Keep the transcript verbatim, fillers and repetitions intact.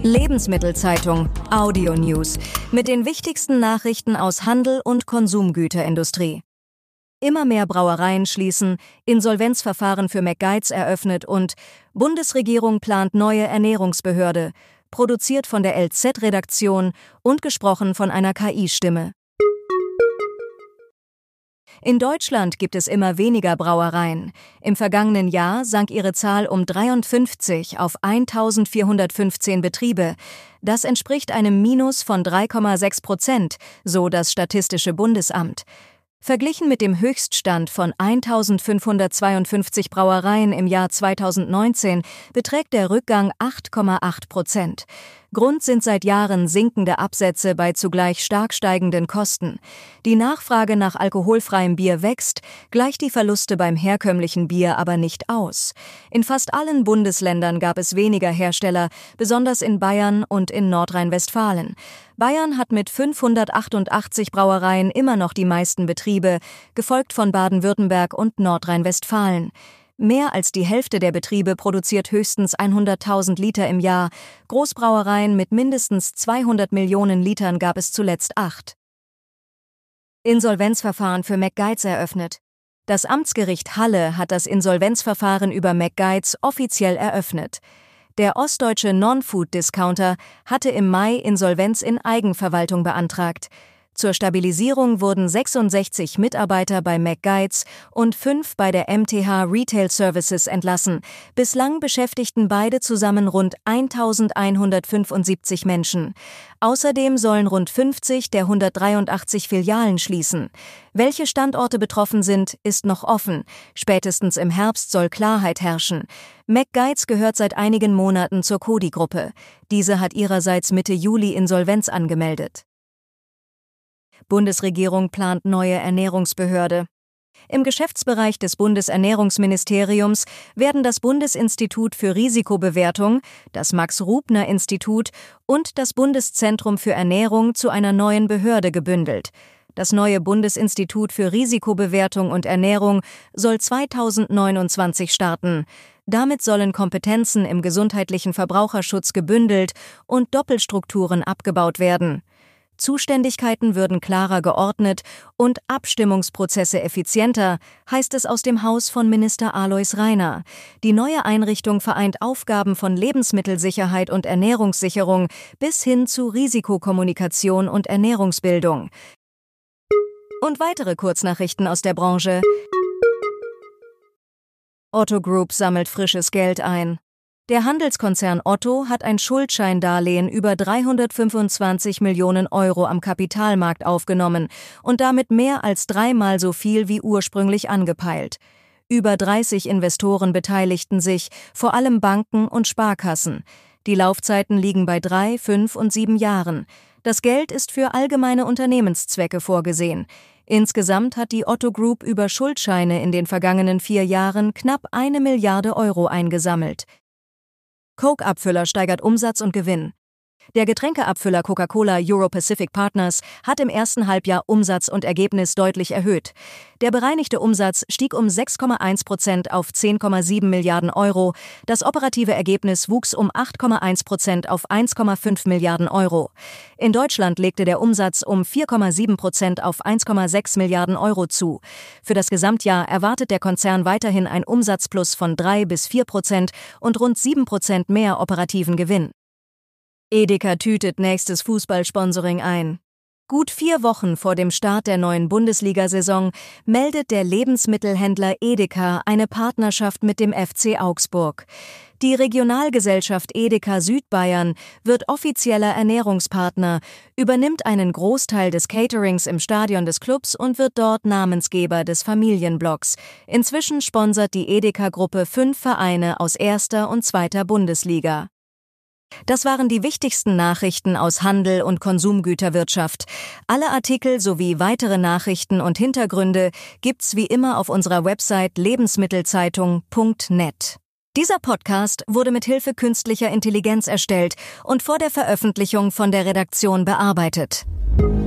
Lebensmittelzeitung Audio News mit den wichtigsten Nachrichten aus Handel und Konsumgüterindustrie. Immer mehr Brauereien schließen, Insolvenzverfahren für McGuides eröffnet und Bundesregierung plant neue Ernährungsbehörde, produziert von der L Z-Redaktion und gesprochen von einer K I-Stimme. In Deutschland gibt es immer weniger Brauereien. Im vergangenen Jahr sank ihre Zahl um dreiundfünfzig auf eintausendvierhundertfünfzehn Betriebe. Das entspricht einem Minus von drei Komma sechs Prozent, so das Statistische Bundesamt. Verglichen mit dem Höchststand von eintausendfünfhundertzweiundfünfzig Brauereien im Jahr zweitausendneunzehn beträgt der Rückgang acht Komma acht Prozent. Grund sind seit Jahren sinkende Absätze bei zugleich stark steigenden Kosten. Die Nachfrage nach alkoholfreiem Bier wächst, gleicht die Verluste beim herkömmlichen Bier aber nicht aus. In fast allen Bundesländern gab es weniger Hersteller, besonders in Bayern und in Nordrhein-Westfalen. Bayern hat mit fünfhundertachtundachtzig Brauereien immer noch die meisten Betriebe, gefolgt von Baden-Württemberg und Nordrhein-Westfalen. Mehr als die Hälfte der Betriebe produziert höchstens hunderttausend Liter im Jahr. Großbrauereien mit mindestens zweihundert Millionen Litern gab es zuletzt acht. Insolvenzverfahren für McGuides eröffnet. Das Amtsgericht Halle hat das Insolvenzverfahren über McGuides offiziell eröffnet. Der ostdeutsche Non-Food-Discounter hatte im Mai Insolvenz in Eigenverwaltung beantragt. Zur Stabilisierung wurden sechsundsechzig Mitarbeiter bei McGuides und fünf bei der M T H Retail Services entlassen. Bislang beschäftigten beide zusammen rund eintausendeinhundertfünfundsiebzig Menschen. Außerdem sollen rund fünfzig der hundertdreiundachtzig Filialen schließen. Welche Standorte betroffen sind, ist noch offen. Spätestens im Herbst soll Klarheit herrschen. McGuides gehört seit einigen Monaten zur Coty-Gruppe. Diese hat ihrerseits Mitte Juli Insolvenz angemeldet. Bundesregierung plant neue Ernährungsbehörde. Im Geschäftsbereich des Bundesernährungsministeriums werden das Bundesinstitut für Risikobewertung, das Max-Rubner-Institut und das Bundeszentrum für Ernährung zu einer neuen Behörde gebündelt. Das neue Bundesinstitut für Risikobewertung und Ernährung soll zweitausendneunundzwanzig starten. Damit sollen Kompetenzen im gesundheitlichen Verbraucherschutz gebündelt und Doppelstrukturen abgebaut werden. Zuständigkeiten würden klarer geordnet und Abstimmungsprozesse effizienter, heißt es aus dem Haus von Minister Alois Rainer. Die neue Einrichtung vereint Aufgaben von Lebensmittelsicherheit und Ernährungssicherung bis hin zu Risikokommunikation und Ernährungsbildung. Und weitere Kurznachrichten aus der Branche. Otto Group sammelt frisches Geld ein. Der Handelskonzern Otto hat ein Schuldscheindarlehen über dreihundertfünfundzwanzig Millionen Euro am Kapitalmarkt aufgenommen und damit mehr als dreimal so viel wie ursprünglich angepeilt. Über dreißig Investoren beteiligten sich, vor allem Banken und Sparkassen. Die Laufzeiten liegen bei drei, fünf und sieben Jahren. Das Geld ist für allgemeine Unternehmenszwecke vorgesehen. Insgesamt hat die Otto Group über Schuldscheine in den vergangenen vier Jahren knapp eine Milliarde Euro eingesammelt. Coke-Abfüller steigert Umsatz und Gewinn. Der Getränkeabfüller Coca-Cola Euro-Pacific Partners hat im ersten Halbjahr Umsatz und Ergebnis deutlich erhöht. Der bereinigte Umsatz stieg um sechs Komma eins Prozent auf zehn Komma sieben Milliarden Euro. Das operative Ergebnis wuchs um acht Komma eins Prozent auf eins Komma fünf Milliarden Euro. In Deutschland legte der Umsatz um vier Komma sieben Prozent auf eins Komma sechs Milliarden Euro zu. Für das Gesamtjahr erwartet der Konzern weiterhin ein Umsatzplus von drei bis vier Prozent und rund sieben Prozent mehr operativen Gewinn. Edeka tütet nächstes Fußballsponsoring ein. Gut vier Wochen vor dem Start der neuen Bundesliga-Saison meldet der Lebensmittelhändler Edeka eine Partnerschaft mit dem F C Augsburg. Die Regionalgesellschaft Edeka Südbayern wird offizieller Ernährungspartner, übernimmt einen Großteil des Caterings im Stadion des Clubs und wird dort Namensgeber des Familienblocks. Inzwischen sponsert die Edeka-Gruppe fünf Vereine aus erster und zweiter Bundesliga. Das waren die wichtigsten Nachrichten aus Handel und Konsumgüterwirtschaft. Alle Artikel sowie weitere Nachrichten und Hintergründe gibt's wie immer auf unserer Website lebensmittelzeitung punkt net. Dieser Podcast wurde mit Hilfe künstlicher Intelligenz erstellt und vor der Veröffentlichung von der Redaktion bearbeitet.